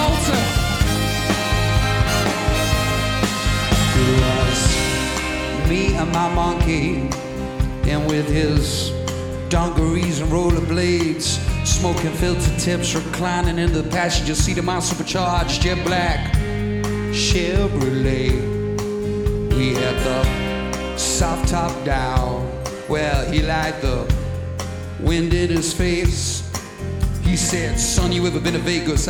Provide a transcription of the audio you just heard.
Walter. It was me and my monkey, and with his dungarees and rollerblades, smoking filter tips, reclining in the passenger seat of my supercharged jet black Chevrolet. We had the soft top down. Well, he liked the wind in his face. He said, son, you ever been to Vegas?